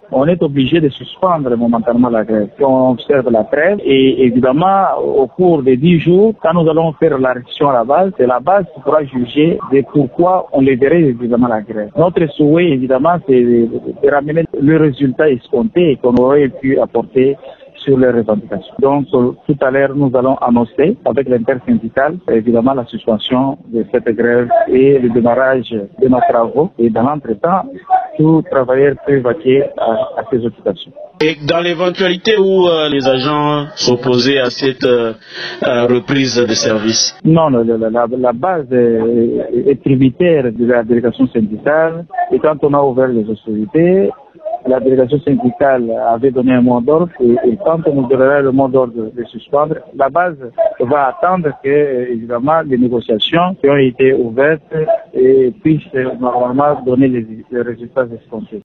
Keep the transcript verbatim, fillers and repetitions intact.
on est obligé de suspendre momentanément la grève. On observe la trêve et évidemment, au cours des dix jours, quand nous allons faire la révision à la base, c'est la base qui pourra juger de pourquoi on leverait évidemment la grève. Notre souhait, évidemment, c'est de, de ramener le résultat escompté qu'on aurait pu apporter sur les revendications. Donc, tout à l'heure, nous allons annoncer avec l'intersyndicale, évidemment, la suspension de cette grève et le démarrage de nos travaux. Et dans l'entretemps, tout travailleur peut vaquer à, à ses occupations. Et dans l'éventualité où euh, les agents s'opposaient à cette euh, euh, reprise de service? Non, la, la, la, la base est, est tributaire de la délégation syndicale. Et quand on a ouvert les hostilités, la délégation syndicale avait donné un mot d'ordre et, et quand on nous donnera le mot d'ordre de suspendre, la base va attendre que, évidemment, les négociations qui ont été ouvertes et puissent normalement donner les, les résultats escomptés.